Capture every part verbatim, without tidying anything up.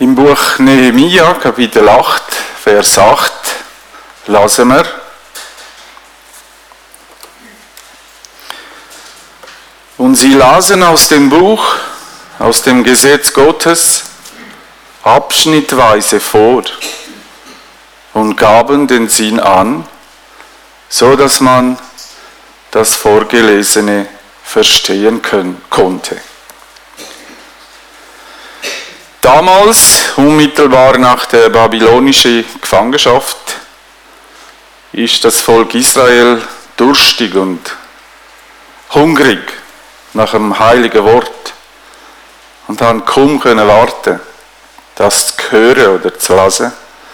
Im Buch Nehemia, Kapitel acht, Vers acht, lesen wir: Und sie lasen aus dem Buch, aus dem Gesetz Gottes, abschnittweise vor und gaben den Sinn an, so dass man das Vorgelesene verstehen können, konnte. Damals, unmittelbar nach der babylonischen Gefangenschaft, ist das Volk Israel durstig und hungrig nach dem heiligen Wort und haben kaum können warten, das zu hören oder zu lesen.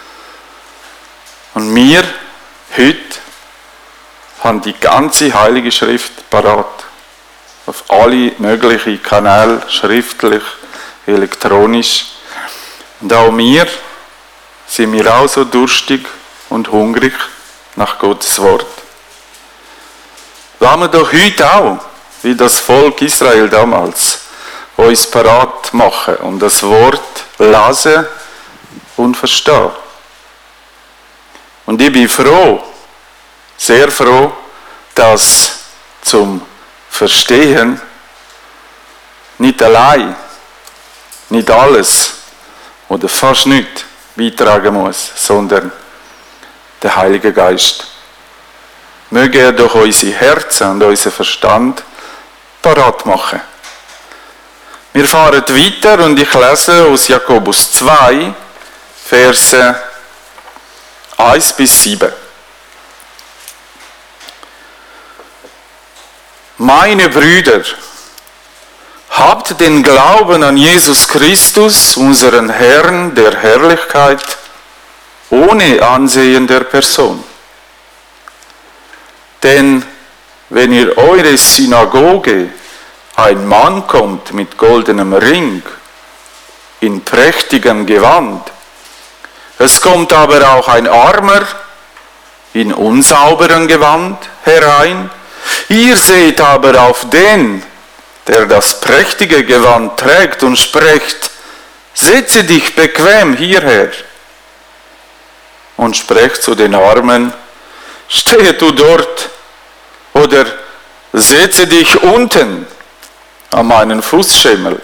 Und wir heute haben die ganze Heilige Schrift parat, auf alle möglichen Kanäle, schriftlich, elektronisch. Und auch wir sind wir auch so durstig und hungrig nach Gottes Wort. Wollen wir doch heute auch, wie das Volk Israel damals, uns parat machen und das Wort lesen und verstehen. Und ich bin froh, sehr froh, dass zum Verstehen nicht allein, nicht alles oder fast nichts beitragen muss, sondern der Heilige Geist. Möge er durch unsere Herzen und unseren Verstand parat machen. Wir fahren weiter und ich lese aus Jakobus zwei, Verse eins bis sieben. Meine Brüder, habt den Glauben an Jesus Christus, unseren Herrn der Herrlichkeit, ohne Ansehen der Person. Denn wenn in eure Synagoge ein Mann kommt mit goldenem Ring, in prächtigem Gewand, es kommt aber auch ein Armer in unsauberem Gewand herein, ihr seht aber auf den, der das prächtige Gewand trägt und spricht, setze dich bequem hierher. Und sprecht zu den Armen, stehe du dort oder setze dich unten an meinen Fußschemel.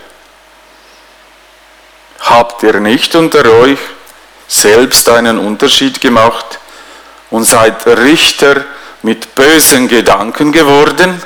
Habt ihr nicht unter euch selbst einen Unterschied gemacht und seid Richter mit bösen Gedanken geworden?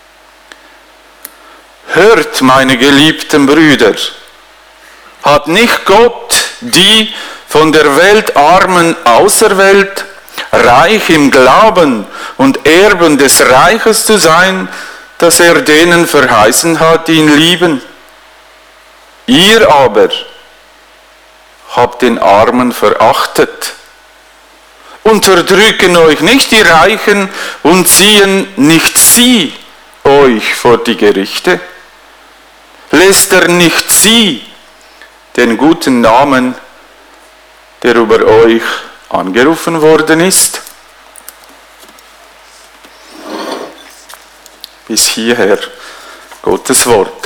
Hört, meine geliebten Brüder, hat nicht Gott die von der Welt Armen auserwählt, reich im Glauben und Erben des Reiches zu sein, das er denen verheißen hat, die ihn lieben? Ihr aber habt den Armen verachtet. Unterdrücken euch nicht die Reichen und ziehen nicht sie euch vor die Gerichte? Lästern nicht sie den guten Namen, der über euch angerufen worden ist? Bis hierher Gottes Wort.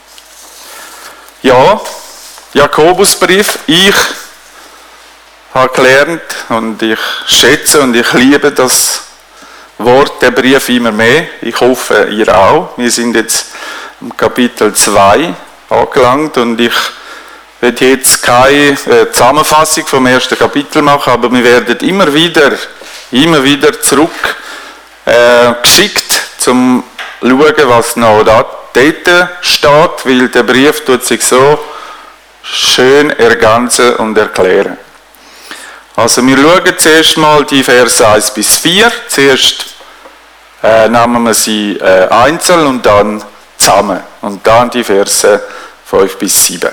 Ja, Jakobusbrief, ich habe gelernt und ich schätze und ich liebe das Wort, der Brief immer mehr. Ich hoffe, ihr auch. Wir sind jetzt im Kapitel zwei angelangt und ich werde jetzt keine äh, Zusammenfassung vom ersten Kapitel machen, aber wir werden immer wieder, immer wieder zurück äh, geschickt, zum schauen, was noch da, dort steht, weil der Brief tut sich so schön ergänzen und erklären. Also wir schauen zuerst mal die Verse eins bis vier. Zuerst äh, nehmen wir sie äh, einzeln und dann zusammen. Und dann die Verse fünf bis sieben.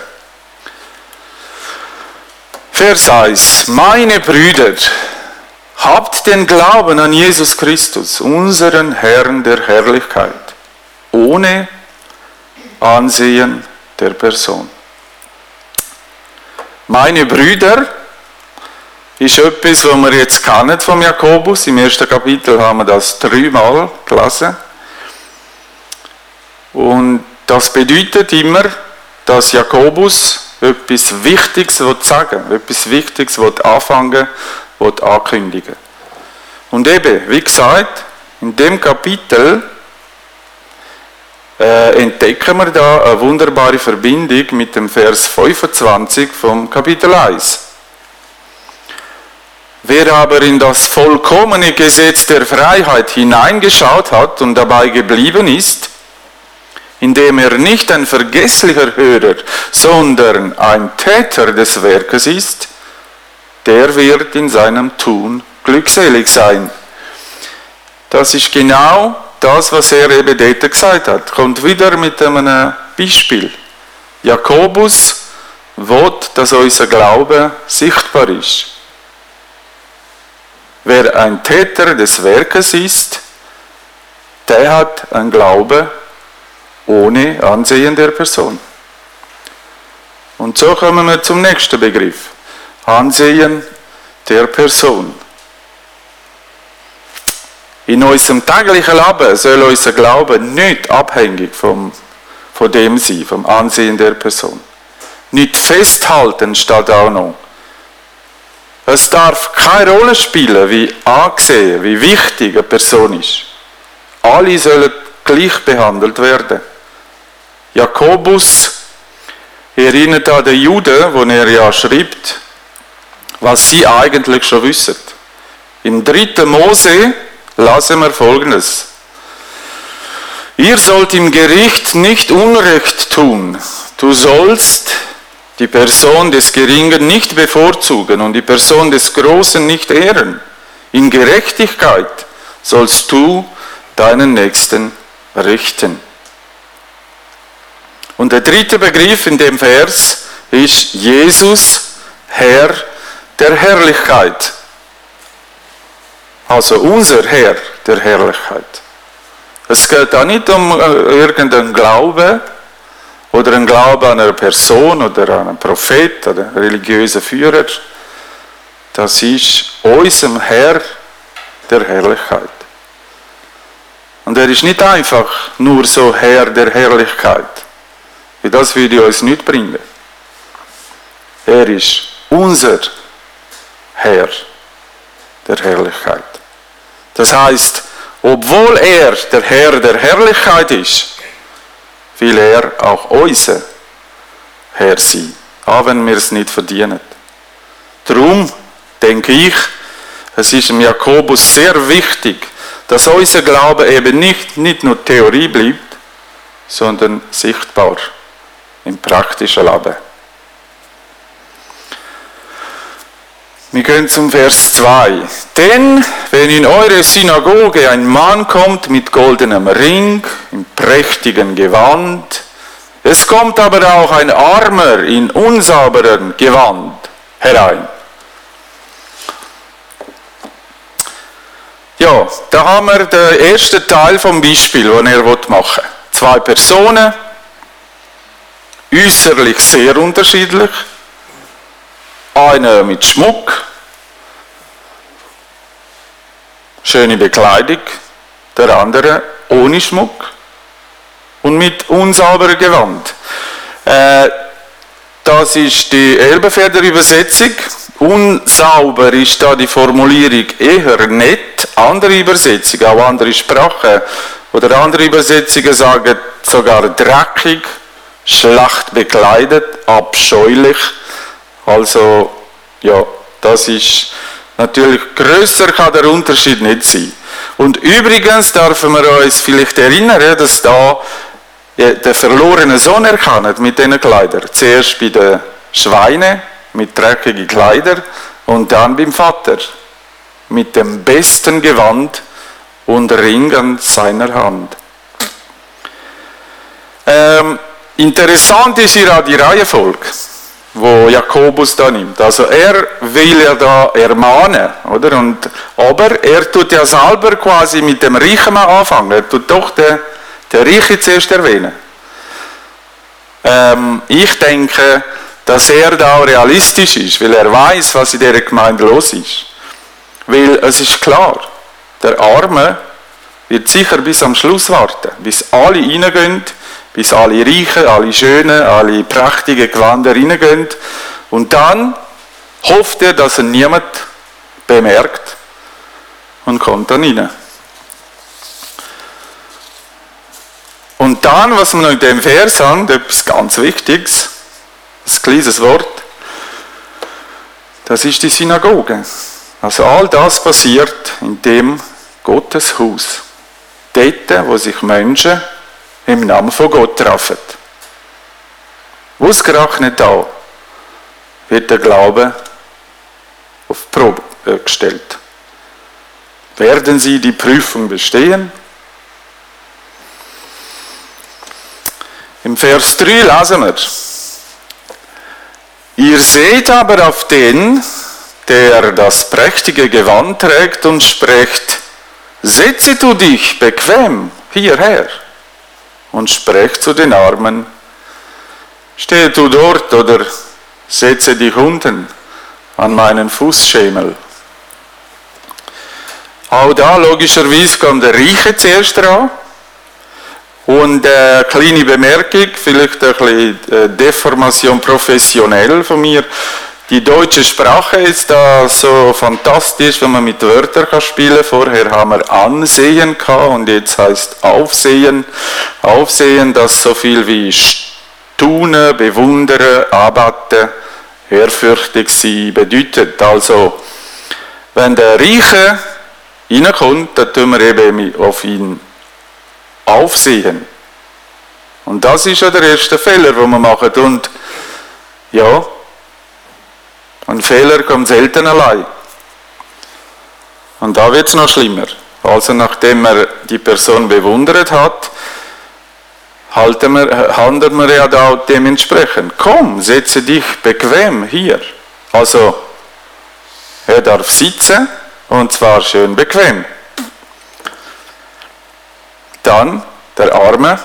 Vers eins. Meine Brüder, habt den Glauben an Jesus Christus, unseren Herrn der Herrlichkeit, ohne Ansehen der Person. Meine Brüder ist etwas, was wir jetzt kennen vom Jakobus. Im ersten Kapitel haben wir das dreimal gelesen. Und das bedeutet immer, dass Jakobus, etwas Wichtiges sagen will, etwas Wichtiges will anfangen, will ankündigen. Und eben, wie gesagt, in dem Kapitel äh, entdecken wir da eine wunderbare Verbindung mit dem Vers fünfundzwanzig vom Kapitel eins. Wer aber in das vollkommene Gesetz der Freiheit hineingeschaut hat und dabei geblieben ist, indem er nicht ein vergesslicher Hörer, sondern ein Täter des Werkes ist, der wird in seinem Tun glückselig sein. Das ist genau das, was er eben dort gesagt hat. Kommt wieder mit einem Beispiel. Jakobus will, dass unser Glaube sichtbar ist. Wer ein Täter des Werkes ist, der hat einen Glauben ohne Ansehen der Person. Und so kommen wir zum nächsten Begriff. Ansehen der Person. In unserem täglichen Leben soll unser Glaube nicht abhängig vom, von dem sein, vom Ansehen der Person. Nicht festhalten steht auch noch. Es darf keine Rolle spielen, wie angesehen, wie wichtig eine Person ist. Alle sollen gleich behandelt werden. Jakobus erinnert an den Juden, wo er ja schreibt, was sie eigentlich schon wissen. Im dritten Mose lassen wir Folgendes. Ihr sollt im Gericht nicht Unrecht tun. Du sollst die Person des Geringen nicht bevorzugen und die Person des Großen nicht ehren. In Gerechtigkeit sollst du deinen Nächsten richten. Und der dritte Begriff in dem Vers ist Jesus, Herr der Herrlichkeit. Also unser Herr der Herrlichkeit. Es geht auch nicht um irgendeinen Glauben oder einen Glauben an eine Person oder an einen Prophet oder einen religiösen Führer. Das ist unser Herr der Herrlichkeit. Und er ist nicht einfach nur so Herr der Herrlichkeit. Weil das würde uns nicht bringen. Er ist unser Herr der Herrlichkeit. Das heißt, obwohl er der Herr der Herrlichkeit ist, will er auch unser Herr sein, auch wenn wir es nicht verdienen. Darum denke ich, es ist im Jakobus sehr wichtig, dass unser Glaube eben nicht, nicht nur Theorie bleibt, sondern sichtbar im praktischen Leben. Wir gehen zum Vers zwei. Denn wenn in eure Synagoge ein Mann kommt mit goldenem Ring, im prächtigen Gewand, es kommt aber auch ein Armer in unsauberen Gewand herein. Ja, da haben wir den ersten Teil vom Beispiel, den er machen will. Zwei Personen, äußerlich sehr unterschiedlich. Einer mit Schmuck, schöne Bekleidung, der andere ohne Schmuck und mit unsauberer Gewand. Äh, das ist die Elberfelder Übersetzung. Unsauber ist da die Formulierung eher nett. Andere Übersetzungen, auch andere Sprachen oder andere Übersetzungen sagen sogar dreckig, schlecht bekleidet, abscheulich. Also, ja, das ist natürlich grösser kann der Unterschied nicht sein. Und übrigens dürfen wir uns vielleicht erinnern, dass da der verlorene Sohn erkannt mit diesen Kleidern. Zuerst bei den Schweinen mit dreckigen Kleidern und dann beim Vater mit dem besten Gewand und Ring an seiner Hand. Ähm, interessant ist hier auch die Reihenfolge, wo Jakobus da nimmt. Also er will ja da ermahnen, oder? Und, aber er tut ja selber quasi mit dem Reichen mal anfangen. Er tut doch den, den Reichen zuerst erwähnen. Ähm, ich denke, dass er da auch realistisch ist, weil er weiß, was in dieser Gemeinde los ist. Weil es ist klar, der Arme wird sicher bis am Schluss warten, bis alle reingehen bis alle Reichen, alle Schönen, alle prächtigen Gewänder reingehen. Und dann hofft er, dass er niemand bemerkt und kommt dann rein. Und dann, was wir noch in dem Vers haben, etwas ganz Wichtiges, ein kleines Wort, das ist die Synagoge. Also all das passiert in dem Gotteshaus. Dort, wo sich Menschen im Namen von Gott treffen. Ausgerechnet da wird der Glaube auf die Probe gestellt. Werden sie die Prüfung bestehen? Im Vers drei lesen wir: Ihr seht aber auf den, der das prächtige Gewand trägt und spricht: Setze du dich bequem hierher, und sprech zu den Armen: Stehe du dort oder setze dich unten an meinen Fußschemel. Auch da logischerweise kommt der Reiche zuerst dran. Und eine kleine Bemerkung, vielleicht ein bisschen äh, Deformation professionell von mir. Die deutsche Sprache ist da so fantastisch, wenn man mit Wörtern kann spielen kann. Vorher haben wir Ansehen gehabt und jetzt heißt Aufsehen. Aufsehen, das so viel wie staunen, bewundern, anbeten, ehrfürchtig sein bedeutet. Also, wenn der Reiche reinkommt, dann tun wir eben auf ihn aufsehen. Und das ist ja der erste Fehler, den wir machen. Und ja, ein Fehler kommt selten allein. Und da wird es noch schlimmer. Also nachdem er die Person bewundert hat, halten wir, handeln wir ja da dementsprechend. Komm, setze dich bequem hier. Also, er darf sitzen, und zwar schön bequem. Dann der Arme,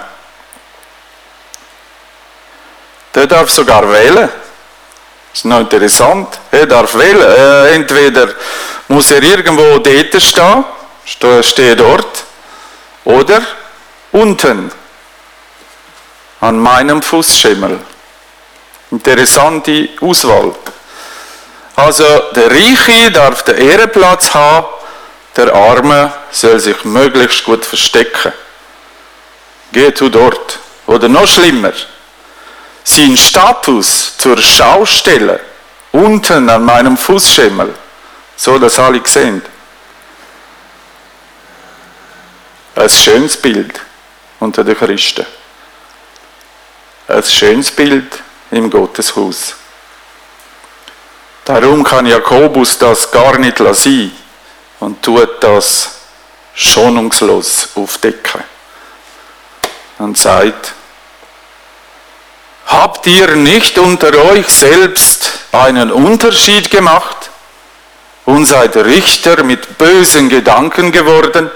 der darf sogar wählen. Das ist noch interessant. Er darf wählen. Äh, entweder muss er irgendwo dort stehen, stehe dort, oder unten an meinem Fußschemel. Interessante Auswahl. Also der Reiche darf den Ehrenplatz haben, der Arme soll sich möglichst gut verstecken. Geh du dort. Oder noch schlimmer, sein Status zur Schau stellen, unten an meinem Fußschemel, so dass alle sehen. Ein schönes Bild unter den Christen. Ein schönes Bild im Gotteshaus. Darum kann Jakobus das gar nicht lassen und tut das schonungslos aufdecken. Und sagt: Habt ihr nicht unter euch selbst einen Unterschied gemacht und seid Richter mit bösen Gedanken geworden?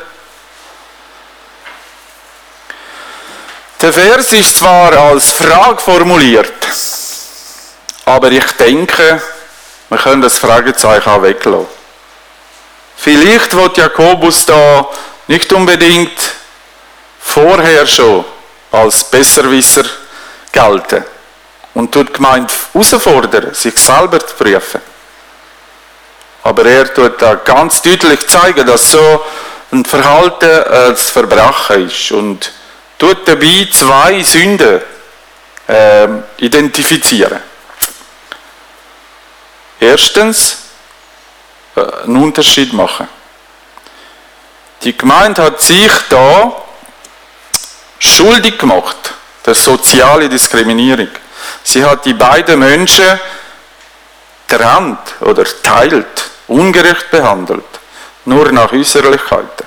Der Vers ist zwar als Frage formuliert, aber ich denke, wir können das Fragezeichen auch weglassen. Vielleicht wird Jakobus da nicht unbedingt vorher schon als Besserwisser gelten und tut die Gemeinde herausfordern, sich selber zu prüfen. Aber er tut da ganz deutlich zeigen, dass so ein Verhalten ein Verbrechen ist und tut dabei zwei Sünden äh, identifizieren. Erstens, äh, einen Unterschied machen. Die Gemeinde hat sich da schuldig gemacht, der soziale Diskriminierung. Sie hat die beiden Menschen getrennt oder teilt, ungerecht behandelt, nur nach Äußerlichkeiten.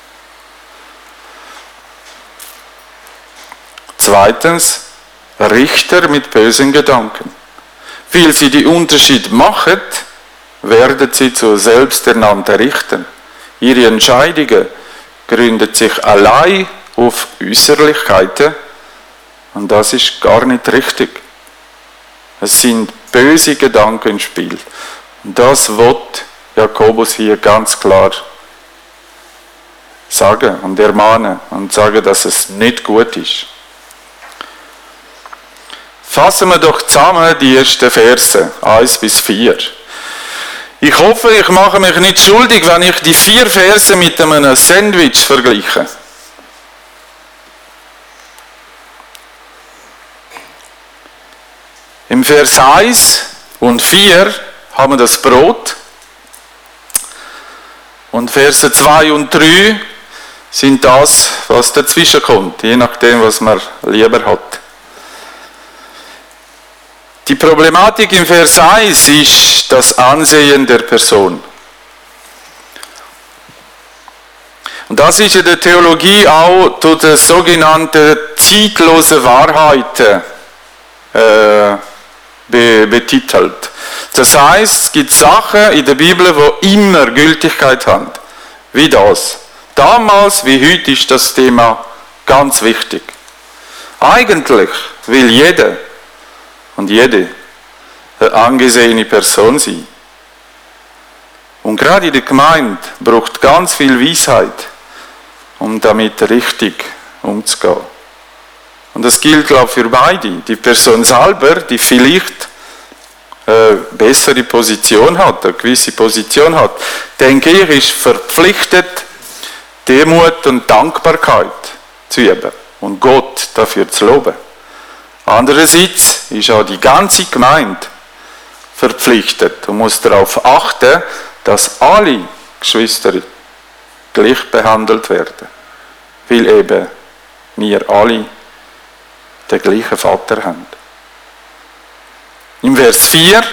Zweitens, Richter mit bösen Gedanken. Weil sie die Unterschied machen, werden sie zu selbsternannten Richtern. Ihre Entscheidungen gründen sich allein auf Äußerlichkeiten und das ist gar nicht richtig. Es sind böse Gedanken im Spiel. Und das wird Jakobus hier ganz klar sagen und ermahnen und sagen, dass es nicht gut ist. Fassen wir doch zusammen die ersten Verse, eins bis vier. Ich hoffe, ich mache mich nicht schuldig, wenn ich die vier Verse mit einem Sandwich vergleiche. Im Vers eins und vier haben wir das Brot. Und Verse zwei und drei sind das, was dazwischen kommt, je nachdem, was man lieber hat. Die Problematik im Vers eins ist das Ansehen der Person. Und das ist in der Theologie auch durch die sogenannte zeitlose Wahrheiten äh, be- betitelt. Das heißt, es gibt Sachen in der Bibel, die immer Gültigkeit haben. Wie das. Damals wie heute ist das Thema ganz wichtig. Eigentlich will jeder und jede eine angesehene Person sein. Und gerade in der Gemeinde braucht ganz viel Weisheit, um damit richtig umzugehen. Und das gilt, glaube ich, für beide. Die Person selber, die vielleicht eine bessere Position hat, eine gewisse Position hat, denke ich, ist verpflichtet, Demut und Dankbarkeit zu üben und Gott dafür zu loben. Andererseits ist auch die ganze Gemeinde verpflichtet und muss darauf achten, dass alle Geschwister gleich behandelt werden, weil eben wir alle den gleichen Vater haben. Im Vers vier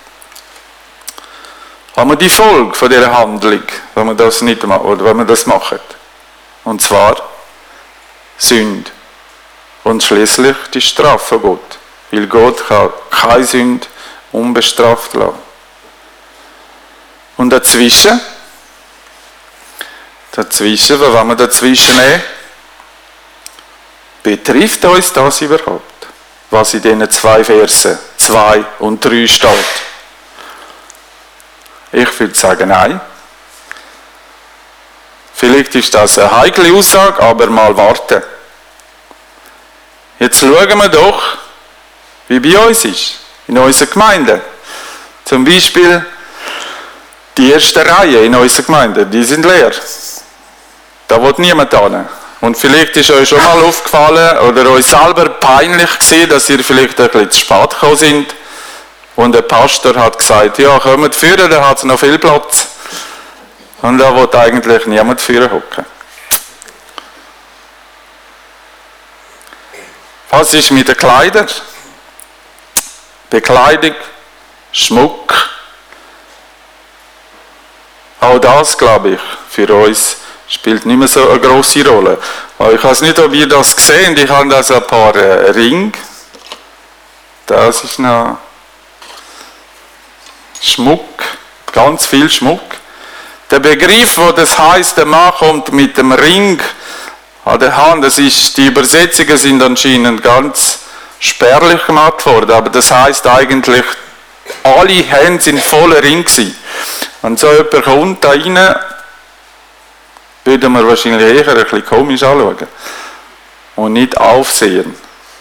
haben wir die Folge von dieser Handlung, wenn wir das nicht machen, oder wenn wir das machen. Und zwar Sünde. Und schließlich die Strafe von Gott. Weil Gott kann keine Sünde unbestraft lassen. Und dazwischen, dazwischen, was wollen wir dazwischen nehmen? Betrifft uns das überhaupt? Was in diesen zwei Versen, zwei und drei steht? Ich würde sagen, nein. Vielleicht ist das eine heikle Aussage, aber mal warten. Jetzt schauen wir doch, wie bei uns ist, in unserer Gemeinde. Zum Beispiel die erste Reihe in unserer Gemeinde, die sind leer. Da will niemand hin. Und vielleicht ist euch schon mal aufgefallen oder euch selber peinlich gewesen, dass ihr vielleicht ein bisschen zu spät gekommen sind. Und der Pastor hat gesagt, ja, kommt führen, da hat es noch viel Platz. Und da will eigentlich niemand führen hocken. Was ist mit den Kleidern? Bekleidung, Schmuck. Auch das, glaube ich, für uns spielt nicht mehr so eine grosse Rolle. Ich weiß nicht, ob ihr das gesehen habt. Ich habe da so ein paar Ringe. Das ist noch Schmuck, ganz viel Schmuck. Der Begriff, wo das heisst, der Mann kommt mit dem Ring an der Hand, das ist, die Übersetzungen sind anscheinend ganz spärlich gemacht worden, aber das heisst eigentlich, alle Hände sind voller Ring gewesen. Wenn so jemand kommt da rein, würde man wahrscheinlich eher ein bisschen komisch anschauen und nicht aufsehen.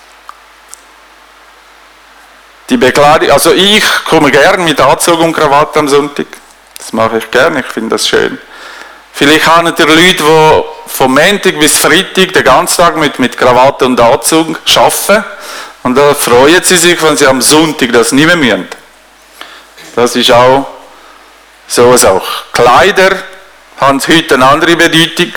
Die Bekleidung, also ich komme gerne mit Anzug und Krawatte am Sonntag. Das mache ich gerne, ich finde das schön. Vielleicht haben ihr Leute, die vom Montag bis Freitag den ganzen Tag mit, mit Krawatte und Anzug arbeiten. Und da freuen sie sich, wenn sie am Sonntag das nicht mehr müssen. Das ist auch so eine Sache. Kleider haben heute eine andere Bedeutung.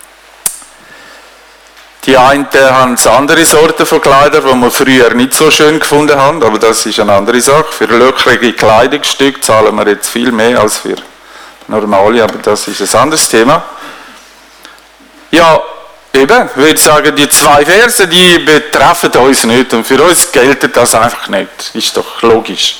Die einen haben andere Sorten von Kleidern, die wir früher nicht so schön gefunden haben, aber das ist eine andere Sache. Für löchrige Kleidungsstücke zahlen wir jetzt viel mehr als für normale, aber das ist ein anderes Thema. Ja, eben, ich würde sagen, die zwei Verse, die betreffen uns nicht und für uns gilt das einfach nicht. Ist doch logisch.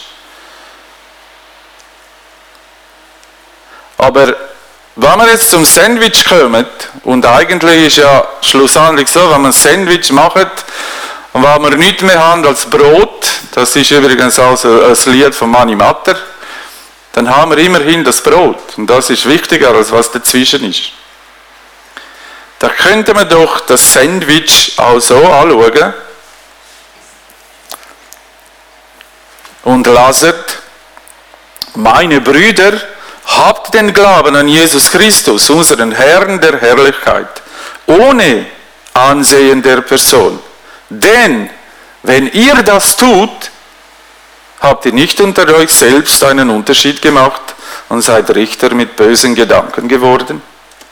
Aber wenn wir jetzt zum Sandwich kommen, und eigentlich ist ja schlussendlich so, wenn man ein Sandwich macht und wenn wir nichts mehr haben als Brot, das ist übrigens also ein Lied von Mani Matter, dann haben wir immerhin das Brot. Und das ist wichtiger, als was dazwischen ist. Da könnte man doch das Sandwich auch so anschauen. und laset, meine Brüder, habt den Glauben an Jesus Christus, unseren Herrn der Herrlichkeit, ohne Ansehen der Person. Denn wenn ihr das tut, habt ihr nicht unter euch selbst einen Unterschied gemacht und seid Richter mit bösen Gedanken geworden?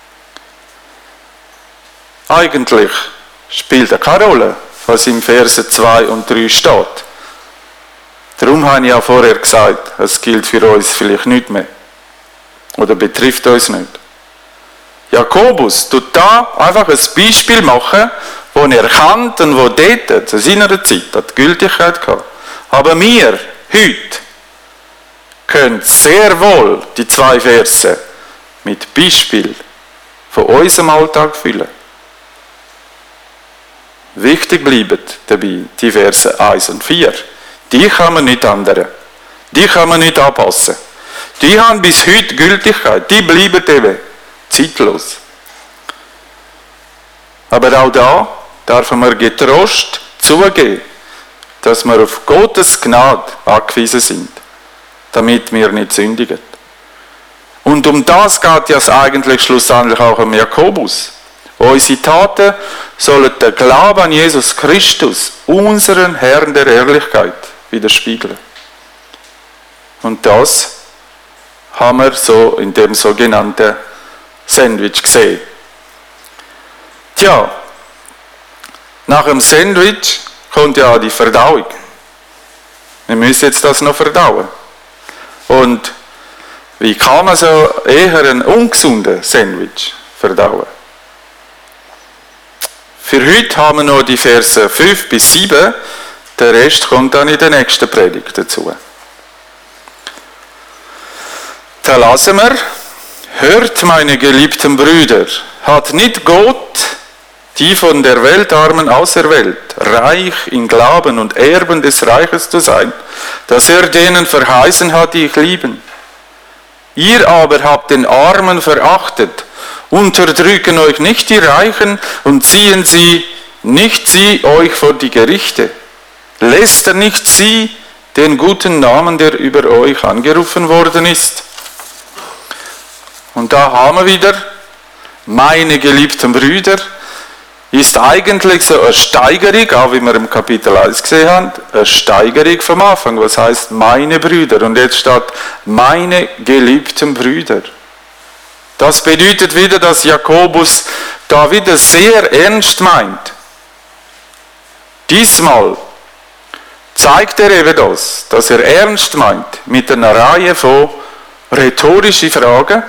Eigentlich spielt es keine Rolle, was im Verse zwei und drei steht. Darum habe ich ja vorher gesagt, es gilt für uns vielleicht nicht mehr. Oder betrifft uns nicht. Jakobus tut da einfach ein Beispiel machen, wo er kannt und wo dort zu seiner Zeit hat Gültigkeit gehabt. Aber wir, heute, können sehr wohl die zwei Verse mit Beispiel von unserem Alltag füllen. Wichtig bleiben dabei die Verse eins und vier. Die kann man nicht ändern. Die kann man nicht anpassen. Die haben bis heute Gültigkeit. Die bleiben eben zeitlos. Aber auch da dürfen wir getrost zugeben, dass wir auf Gottes Gnade angewiesen sind, damit wir nicht sündigen. Und um das geht ja eigentlich schlussendlich auch am Jakobus. Unsere Taten sollen den Glauben an Jesus Christus, unseren Herrn der Ehrlichkeit, widerspiegeln. Und das haben wir so in dem sogenannten Sandwich gesehen. Tja, nach dem Sandwich kommt ja die Verdauung. Wir müssen jetzt das noch verdauen. Und wie kann man so eher einen ungesunden Sandwich verdauen? Für heute haben wir noch die Verse fünf bis sieben, der Rest kommt dann in der nächsten Predigt dazu. Da lassen wir, hört meine geliebten Brüder, hat nicht Gott die von der Welt Armen auserwählt, reich in Glauben und Erben des Reiches zu sein, dass er denen verheißen hat, die ich lieben. Ihr aber habt den Armen verachtet, unterdrücken euch nicht die Reichen und ziehen sie nicht sie euch vor die Gerichte. Lästert nicht sie den guten Namen, der über euch angerufen worden ist. Und da haben wir wieder, meine geliebten Brüder, ist eigentlich so eine Steigerung, auch wie wir im Kapitel eins gesehen haben, eine Steigerung vom Anfang, was heißt meine Brüder. Und jetzt steht meine geliebten Brüder. Das bedeutet wieder, dass Jakobus da wieder sehr ernst meint. Diesmal zeigt er eben das, dass er ernst meint mit einer Reihe von rhetorischen Fragen,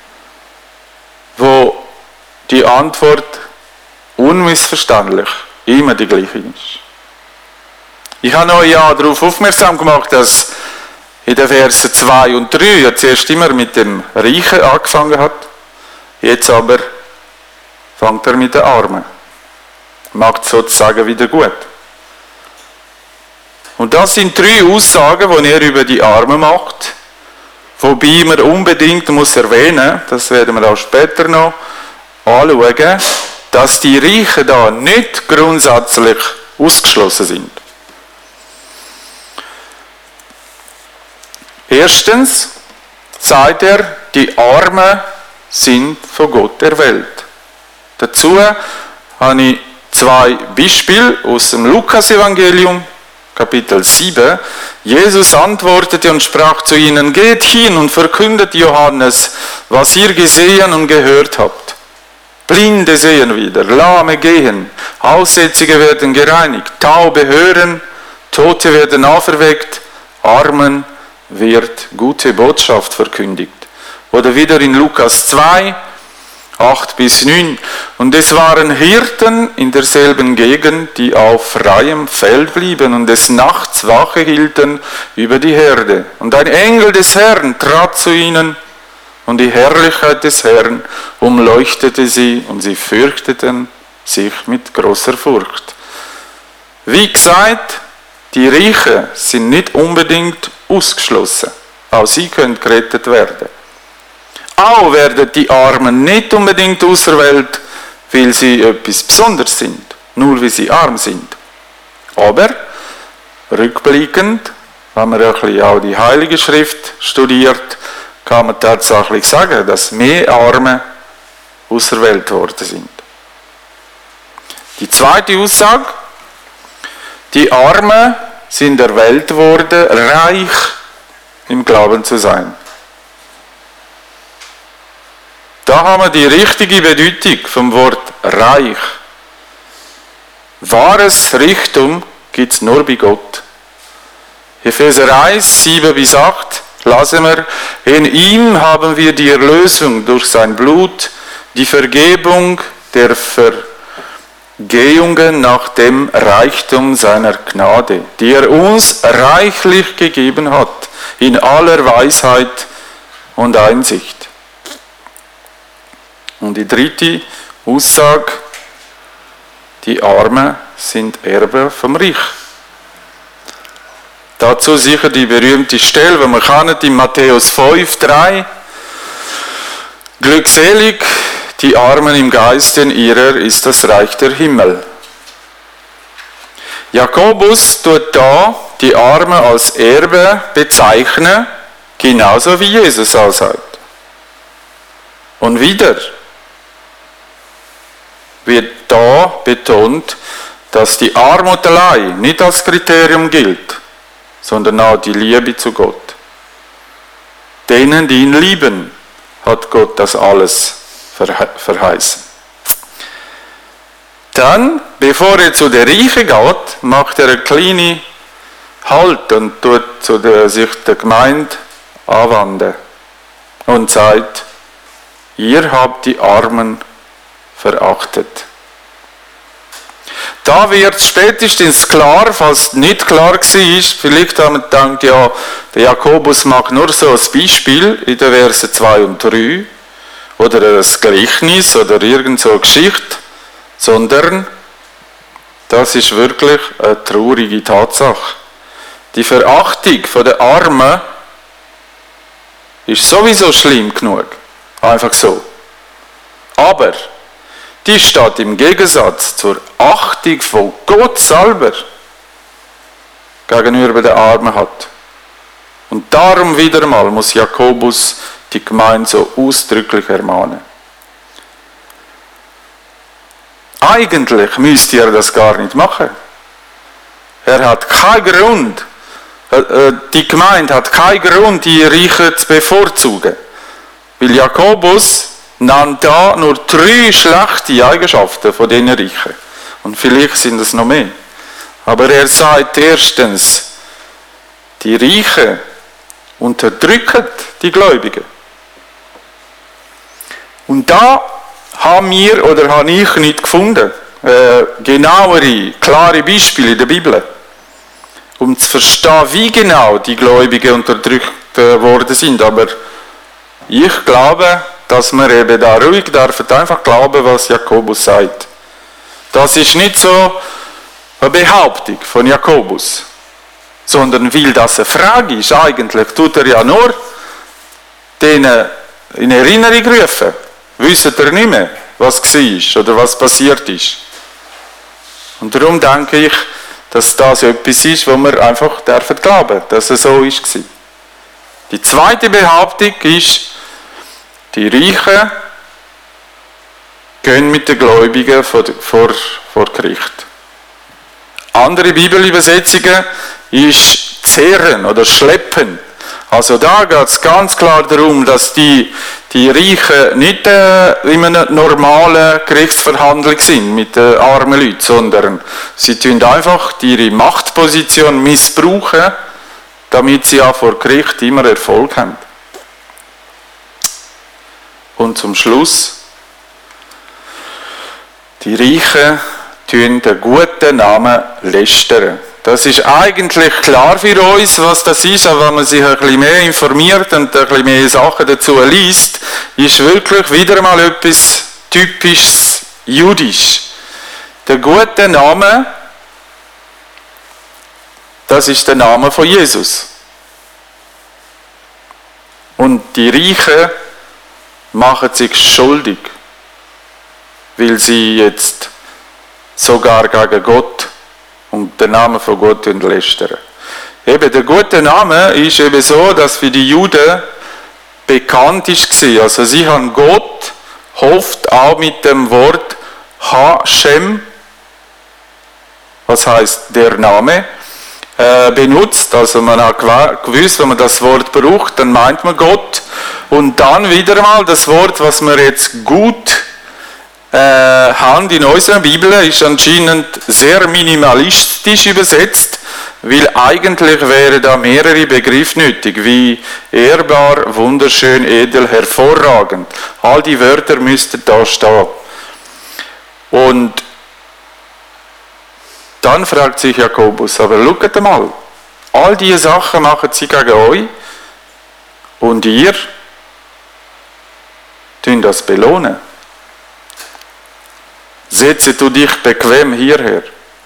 wo die Antwort unmissverständlich immer die gleiche ist. Ich habe euch ja darauf aufmerksam gemacht, dass in den Versen zwei und drei ja zuerst immer mit dem Reichen angefangen hat, jetzt aber fängt er mit den Armen. Macht sozusagen wieder gut. Und das sind drei Aussagen, die er über die Armen macht, wobei man unbedingt muss erwähnen, das werden wir auch später noch anschauen, dass die Reichen da nicht grundsätzlich ausgeschlossen sind. Erstens sagt er, die Armen sind von Gott erwählt. Dazu habe ich zwei Beispiele aus dem Lukas-Evangelium, Kapitel sieben. Jesus antwortete und sprach zu ihnen, geht hin und verkündet Johannes, was ihr gesehen und gehört habt. Blinde sehen wieder, Lahme gehen, Aussätzige werden gereinigt, Taube hören, Tote werden auferweckt, Armen wird gute Botschaft verkündigt. Oder wieder in Lukas zwei, acht bis neun. Und es waren Hirten in derselben Gegend, die auf freiem Feld blieben und des Nachts Wache hielten über die Herde. Und ein Engel des Herrn trat zu ihnen, und die Herrlichkeit des Herrn umleuchtete sie, und sie fürchteten sich mit großer Furcht. Wie gesagt, die Reichen sind nicht unbedingt ausgeschlossen. Auch sie können gerettet werden. Auch werden die Armen nicht unbedingt auserwählt, weil sie etwas Besonderes sind, nur weil sie arm sind. Aber rückblickend wenn man ein bisschen auch die Heilige Schrift studiert, kann man tatsächlich sagen, dass mehr Arme auserwählt worden sind. Die zweite Aussage: Die Armen sind erwählt worden, reich im Glauben zu sein. Da haben wir die richtige Bedeutung vom Wort reich. Wahres Reichtum gibt es nur bei Gott. Epheser eins, sieben bis acht lassen wir: In ihm haben wir die Erlösung durch sein Blut, die Vergebung der Vergehungen nach dem Reichtum seiner Gnade, die er uns reichlich gegeben hat, in aller Weisheit und Einsicht. Und die dritte Aussage: Die Armen sind Erbe vom Reich. Dazu sicher die berühmte Stelle, die wir kennen, in Matthäus fünf, drei. Glückselig die Armen im Geist, denn ihrer ist das Reich der Himmel. Jakobus tut da die Armen als Erbe bezeichnen, genauso wie Jesus auch sagt. Und wieder wird da betont, dass die Armut allein nicht als Kriterium gilt, sondern auch die Liebe zu Gott. Denen, die ihn lieben, hat Gott das alles verheißen. Dann, bevor er zu der Reichen geht, macht er einen kleinen Halt und tut zu der, sich der Gemeinde anwenden und sagt: Ihr habt die Armen verachtet. Da wird spätestens klar, falls nicht klar war, vielleicht haben wir gedacht, ja, der Jakobus mag nur so ein Beispiel in den Versen zwei und drei oder ein Gleichnis oder irgend so eine Geschichte, sondern das ist wirklich eine traurige Tatsache. Die Verachtung der Armen ist sowieso schlimm genug. Einfach so. Aber die steht im Gegensatz zur Achtung von Gott selber gegenüber den Armen hat. Und darum wieder einmal muss Jakobus die Gemeinde so ausdrücklich ermahnen. Eigentlich müsste er das gar nicht machen. Er hat keinen Grund, die Gemeinde hat keinen Grund, die Reichen zu bevorzugen. Weil Jakobus nennt da nur drei schlechte Eigenschaften von diesen Reichen. Und vielleicht sind es noch mehr. Aber er sagt erstens, die Reichen unterdrücken die Gläubigen. Und da haben wir oder habe ich nicht gefunden, äh, genauere, klare Beispiele in der Bibel, um zu verstehen, wie genau die Gläubigen unterdrückt äh, worden sind. Aber ich glaube, dass wir eben da ruhig dürfen einfach glauben, was Jakobus sagt. Das ist nicht so eine Behauptung von Jakobus, sondern weil das eine Frage ist, eigentlich tut er ja nur denen in Erinnerung rufen. Wisst ihr nicht mehr, was war oder was passiert ist. Und darum denke ich, dass das etwas ist, wo wir einfach dürfen glauben, dass es so ist. Die zweite Behauptung ist, die Reichen gehen mit den Gläubigen vor, vor, vor Gericht. Andere Bibelübersetzungen ist zehren oder schleppen. Also da geht es ganz klar darum, dass die, die Reichen nicht äh, in einer normalen Gerichtsverhandlung sind mit den armen Leuten, sondern sie tun einfach ihre Machtposition missbrauchen, damit sie auch vor Gericht immer Erfolg haben. Und zum Schluss, die Reichen tun den guten Namen lästern. Das ist eigentlich klar für uns, was das ist, aber wenn man sich ein bisschen mehr informiert und ein bisschen mehr Sachen dazu liest, ist wirklich wieder mal etwas typisch jüdisch. Der gute Name, das ist der Name von Jesus. Und die Reichen machen sich schuldig, weil sie jetzt sogar gegen Gott und den Namen von Gott lästern. Eben, der gute Name ist eben so, dass für die Juden bekannt war. Also sie haben Gott oft auch mit dem Wort Hashem, was heißt der Name, äh, benutzt. Also man hat gewusst, wenn man das Wort braucht, dann meint man Gott. Und dann wieder mal das Wort, was wir jetzt gut äh, haben in unserer Bibel, ist anscheinend sehr minimalistisch übersetzt, weil eigentlich wären da mehrere Begriffe nötig, wie ehrbar, wunderschön, edel, hervorragend. All die Wörter müssten da stehen. Und dann fragt sich Jakobus, aber schaut mal, all diese Sachen machen sie gegen euch und ihr tun das belohnen. Setze du dich bequem hierher.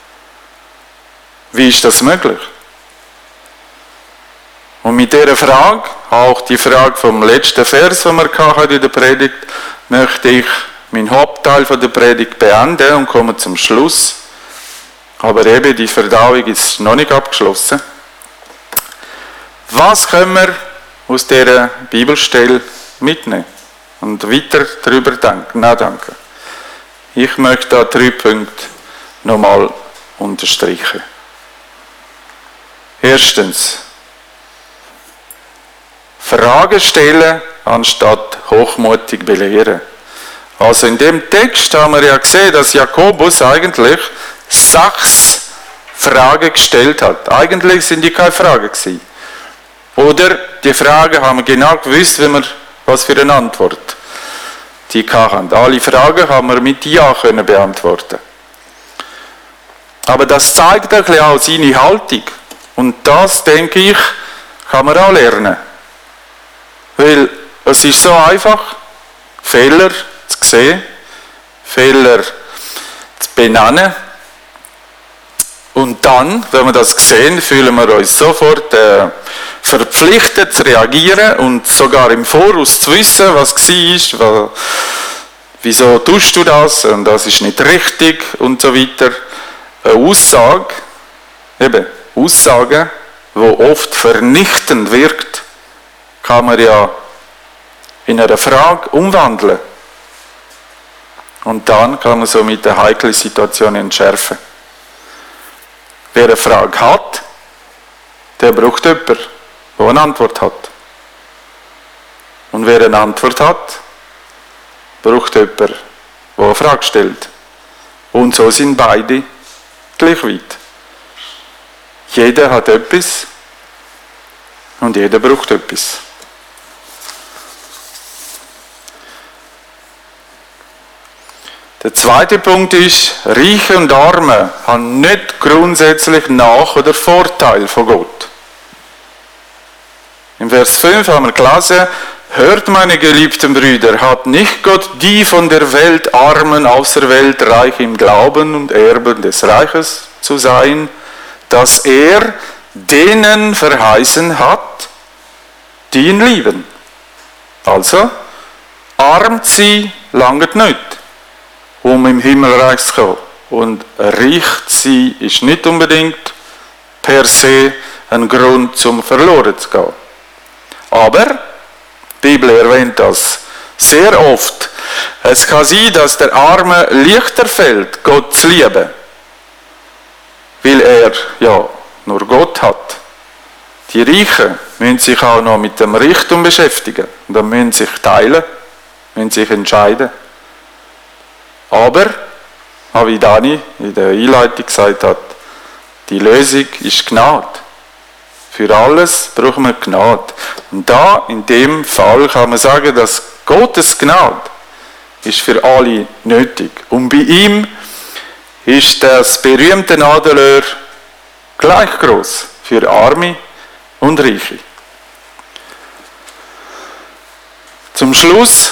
Wie ist das möglich? Und mit dieser Frage, auch die Frage vom letzten Vers, den wir hatten in der Predigt, möchte ich meinen Hauptteil von der Predigt beenden und komme zum Schluss. Aber eben, die Verdauung ist noch nicht abgeschlossen. Was können wir aus dieser Bibelstelle mitnehmen und weiter darüber nachdenken? Ich möchte da drei Punkte nochmal unterstreichen. Erstens, Fragen stellen anstatt hochmutig belehren. Also in dem Text haben wir ja gesehen, dass Jakobus eigentlich sechs Fragen gestellt hat. Eigentlich sind die keine Fragen gewesen. Oder die Fragen haben wir genau gewusst, wenn wir, was für eine Antwort die hatten. Alle Fragen haben wir mit Ja können beantworten. Aber das zeigt ein bisschen auch seine Haltung. Und das, denke ich, kann man auch lernen. Weil es ist so einfach, Fehler zu sehen, Fehler zu benennen. Und dann, wenn wir das sehen, fühlen wir uns sofort äh, verpflichtet zu reagieren und sogar im Voraus zu wissen, was war, wieso tust du das und das ist nicht richtig und so weiter. Eine Aussage, eben Aussage, die oft vernichtend wirkt, kann man ja in eine Frage umwandeln. Und dann kann man somit eine heikle Situation entschärfen. Wer eine Frage hat, der braucht jemanden, der eine Antwort hat. Und wer eine Antwort hat, braucht jemanden, der eine Frage stellt. Und so sind beide gleich weit. Jeder hat etwas und jeder braucht etwas. Der zweite Punkt ist, Reiche und Arme haben nicht grundsätzlich Nach- oder Vorteil von Gott. Im Vers fünf haben wir gelesen, hört meine geliebten Brüder, hat nicht Gott die von der Welt Armen außer Welt reich im Glauben und Erben des Reiches zu sein, dass er denen verheißen hat, die ihn lieben. Also, arm zu sein langt nicht, um im Himmelreich zu kommen. Und reich zu sein ist nicht unbedingt per se ein Grund, zum verloren zu gehen. Aber die Bibel erwähnt das sehr oft. Es kann sein, dass der Arme leichter fällt, Gott zu lieben, weil er ja nur Gott hat. Die Reichen müssen sich auch noch mit dem Reichtum beschäftigen. Und dann müssen sich teilen, müssen sich entscheiden. Aber, wie Dani in der Einleitung gesagt hat, die Lösung ist Gnade. Für alles brauchen wir Gnade. Und da, in dem Fall, kann man sagen, dass Gottes Gnade ist für alle nötig. Und bei ihm ist das berühmte Nadelöhr gleich groß für Arme und Reiche. Zum Schluss,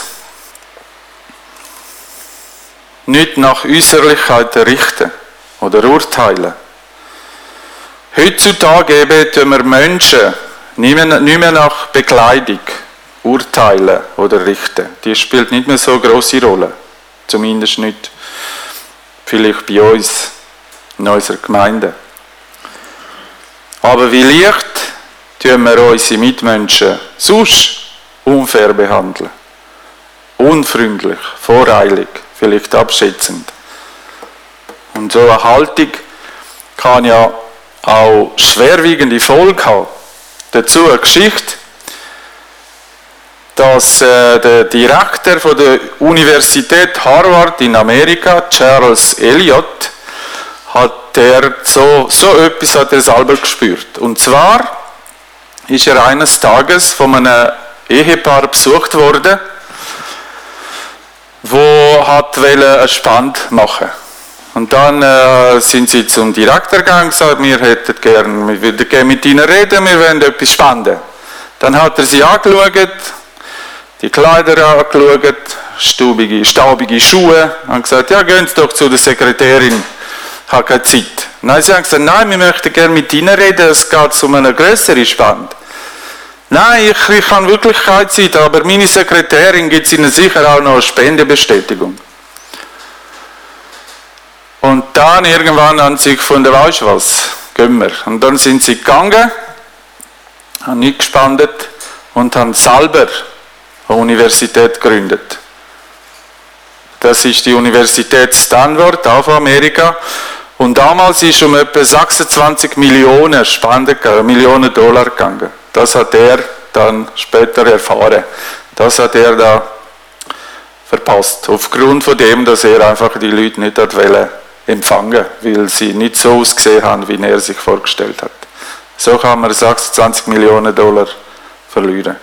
nicht nach Äußerlichkeiten richten oder urteilen. Heutzutage eben tun wir Menschen nicht mehr, nicht mehr nach Bekleidung urteilen oder richten. Die spielt nicht mehr so eine grosse Rolle. Zumindest nicht vielleicht bei uns in unserer Gemeinde. Aber wie leicht tun wir unsere Mitmenschen sonst unfair behandeln? Unfreundlich, voreilig, vielleicht abschätzend. Und so eine Haltung kann ja auch schwerwiegende Folgen haben. Dazu eine Geschichte, dass äh, der Direktor von der Universität Harvard in Amerika, Charles Eliot, hat er so, so etwas hat er selber gespürt. Und zwar ist er eines Tages von einem Ehepaar besucht worden, wo hat eine Spende machen. Und dann äh, sind sie zum Direktor gegangen und gesagt, wir hätten gerne, wir würden gerne mit ihnen reden, wir wollen etwas spenden. Dann hat er sie angeschaut, die Kleider angeschaut, staubige, staubige Schuhe, und gesagt, ja, gehen Sie doch zu der Sekretärin, ich habe keine Zeit. Nein, sie haben gesagt, nein, wir möchten gerne mit Ihnen reden, es geht um eine größere Spende. Nein, ich, ich habe wirklich keine Zeit, aber meine Sekretärin gibt Ihnen sicher auch noch eine Spendebestätigung. Und dann irgendwann haben sie gefunden, weißt du was, gehen wir. Und dann sind sie gegangen, haben nicht gespendet und haben selber eine Universität gegründet. Das ist die Universität Stanford, auch von Amerika. Und damals ist um etwa sechsundzwanzig Millionen Spenden, Millionen Dollar gegangen. Das hat er dann später erfahren. Das hat er da verpasst. Aufgrund von dem, dass er einfach die Leute nicht hat wollen empfangen, weil sie nicht so ausgesehen haben, wie er sich vorgestellt hat. So kann man sechsundzwanzig Millionen Dollar verlieren.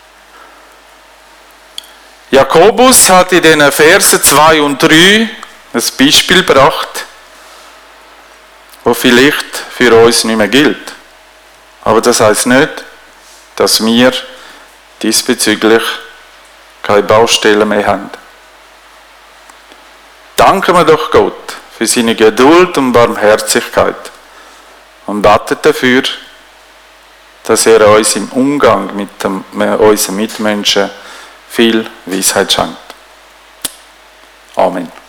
Jakobus hat in den Versen zwei und drei ein Beispiel gebracht, das vielleicht für uns nicht mehr gilt. Aber das heisst nicht, dass wir diesbezüglich keine Baustellen mehr haben. Danken wir doch Gott für seine Geduld und Barmherzigkeit und beten dafür, dass er uns im Umgang mit dem, mit unseren Mitmenschen viel Weisheit schenkt. Amen.